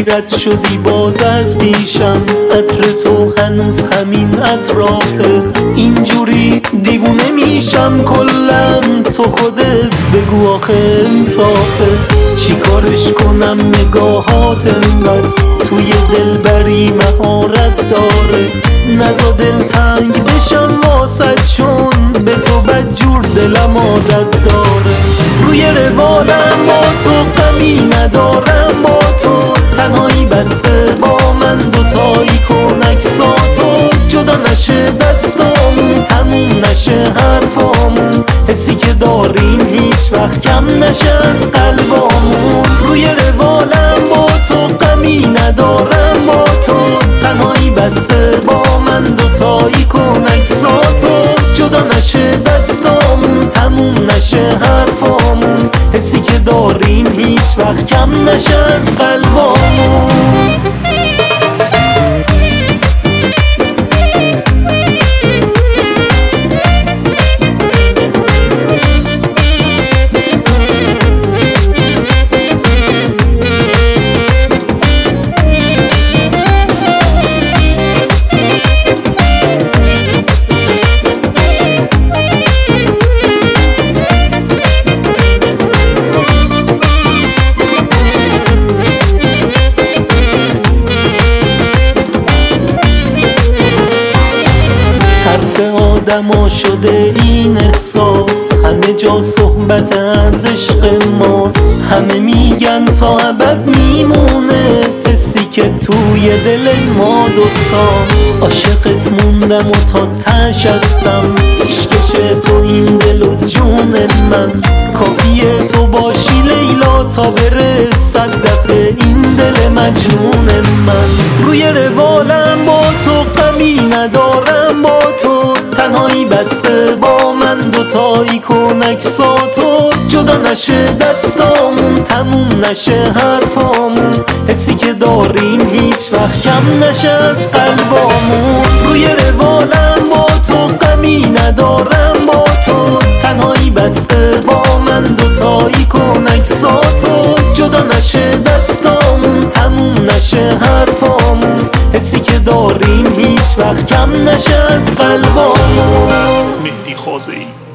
رد شدی باز از پیشم، عطر تو هنوز همین اطرافه. اینجوری دیوونه میشم کلن، تو خودت بگو آخه انصافه. چی کارش کنم نگاهات انقدر توی دلبری مهارت داره، نزا دل تنگ بشم واسد چون به تو بدجور دلم عادت داره. روی روالم با تو غمی ندارم، با تو تنهایی بسته با من دوتایی کن عکساتو. جدا نشه دستامون، تموم نشه حرفامون، حسی که داریم هیچ وقت کم نشه از قلبامون. روی روالم با تو غمی ندارم، با تو تنهایی بسته با من دوتایی کن عکساتو. جدا نشه دستامون، تموم نشه حرفامون، حسی که داریم هیچ وقت کم نشه از قلبامون. آدما شده این احساس، همه جا صحبت از عشق ماست. همه میگن تا ابد میمونه، حسی که توی دل ما دوتاست. عاشقت موندم و تا تش هستم، عشقش تو این دل و جون من. کافیه تو باشی لیلا تا بره صد دفعه این دل مجنون من. روی روالم با تو غمی ندارم، با تو تنهایی بسته با من دوتایی کن عکساتو. جدا نشه دستامون، تموم نشه حرفامون، حسی که داریم هیچ وقت کم نشه از قلبامون. روی روالم با تو غمی ندارم، با تو تنهایی بسته با من دوتایی کن عکساتو. جدا نشه دستامون، تموم نشه حرفامون، حسی که داریم هیچ وقت کم نشه از قلبامون. مهدی خازه‌ای